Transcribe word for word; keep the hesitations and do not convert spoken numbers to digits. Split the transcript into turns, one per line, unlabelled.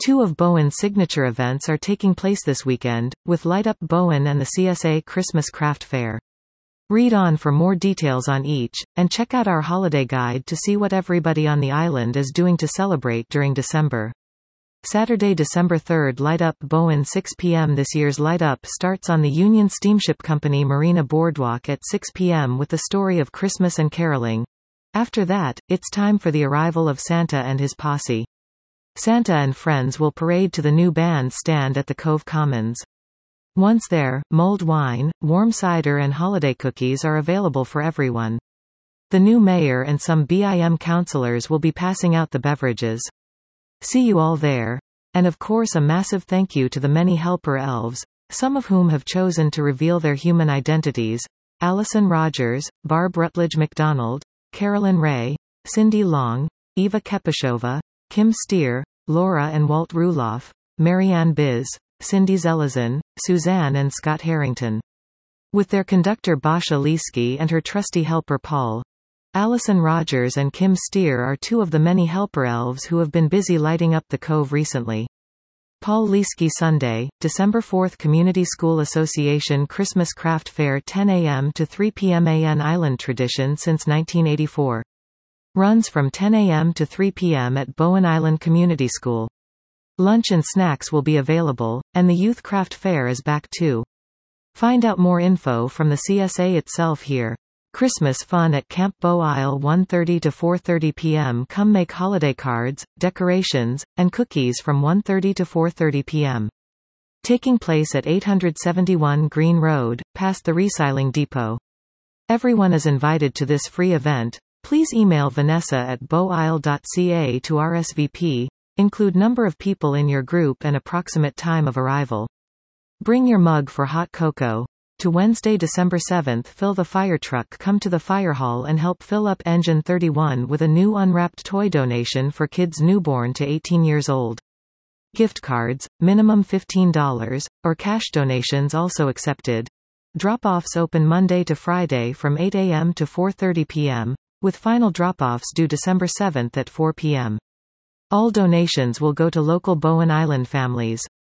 Two of Bowen's signature events are taking place this weekend, with Light Up Bowen and the C S A Christmas Craft Fair. Read on for more details on each, and check out our holiday guide to see what everybody on the island is doing to celebrate during December. Saturday, December third, Light Up Bowen, six p m This year's Light Up starts on the Union Steamship Company Marina Boardwalk at six p m with the story of Christmas and caroling. After that, it's time for the arrival of Santa and his posse. Santa and friends will parade to the new bandstand at the Cove Commons. Once there, mulled wine, warm cider and holiday cookies are available for everyone. The new mayor and some B I M councillors will be passing out the beverages. See you all there. And of course a massive thank you to the many helper elves, some of whom have chosen to reveal their human identities: Allison Rogers, Barb Rutledge McDonald, Carolyn Ray, Cindy Long, Eva Kepashova, Kim Steer, Laura and Walt Ruloff, Marianne Biz, Cindy Zelazin, Suzanne and Scott Harrington. With their conductor Basha Leesky and her trusty helper Paul. Allison Rogers and Kim Steer are two of the many helper elves who have been busy lighting up the Cove recently. Paul Leesky Sunday, December fourth, Community School Association Christmas Craft Fair, ten a m to three p m An island tradition since nineteen eighty-four. Runs from ten a m to three p m at Bowen Island Community School. Lunch and snacks will be available, and the Youth Craft Fair is back too. Find out more info from the C S A itself here. Christmas fun at Camp Bow Isle, one thirty to four thirty p m Come make holiday cards, decorations, and cookies from one thirty to four thirty p m Taking place at eight seventy-one Green Road, past the recycling depot. Everyone is invited to this free event. Please email Vanessa at bowisle dot c a to R S V P. Include number of people in your group and approximate time of arrival. Bring your mug for hot cocoa. To Wednesday, December seventh, fill the fire truck. Come to the fire hall and help fill up engine thirty-one with a new unwrapped toy donation for kids newborn to eighteen years old. Gift cards, minimum fifteen dollars, or cash donations also accepted. Drop-offs open Monday to Friday from eight a m to four thirty p m, with final drop-offs due December seventh at four p m All donations will go to local Bowen Island families.